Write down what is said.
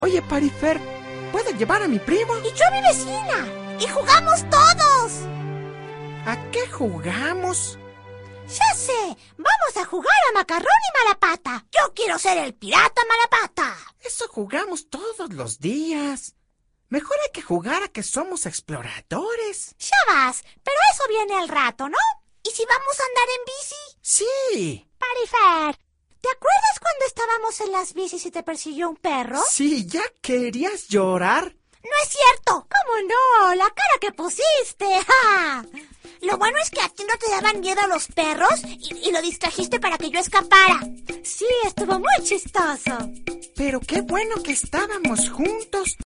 Oye, Parifer, ¿puedo llevar a mi primo? Y yo a mi vecina. Y jugamos todos. ¿A qué jugamos? Ya sé, vamos a jugar a Macarrón y Malapata. Yo quiero ser el pirata Malapata. Eso jugamos todos los días. Mejor hay que jugar a que somos exploradores. Ya vas, pero eso viene al rato, ¿no? ¿Y si vamos a andar en bici? Sí. Parifer, ¿te acuerdas cuando estábamos en las bicis y te persiguió un perro? Sí, ¿ya querías llorar? ¡No es cierto! ¿Cómo no? ¡La cara que pusiste! ¡Ja! Lo bueno es que a ti no te daban miedo los perros y lo distrajiste para que yo escapara. Sí, estuvo muy chistoso. Pero qué bueno que estábamos juntos.